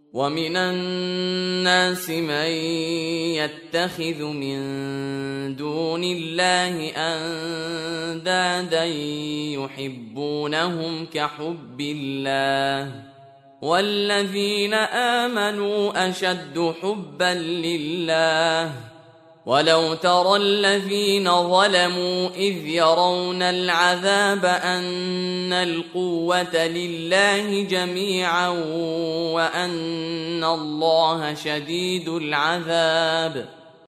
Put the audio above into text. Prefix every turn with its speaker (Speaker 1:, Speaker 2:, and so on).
Speaker 1: ومن الناس من يتخذ من دون الله أندادا يحبونهم كحب الله والذين آمنوا أشد حبا لله ولو ترى الذين ظلموا إذ يرون العذاب أن القوة لله جميعا وأن الله شديد العذاب